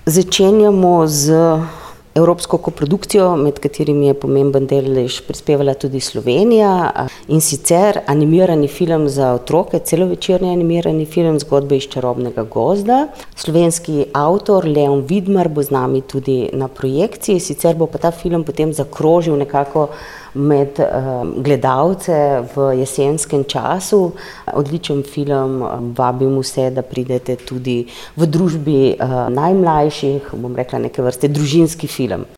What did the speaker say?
Začenjamo z evropsko koprodukcijo, med katerimi je pomemben delež prispevala tudi Slovenija, in sicer animirani film za otroke, celovečerni animirani film Zgodbe iz čarobnega gozda. Slovenski avtor Leon Vidmar bo z nami tudi na projekciji, sicer bo pa ta film potem zakrožil nekako med gledalce v jesenskem času. Odličen film, vabim vse, da pridete tudi v družbi najmlajših, bom rekla neke vrste družinski film.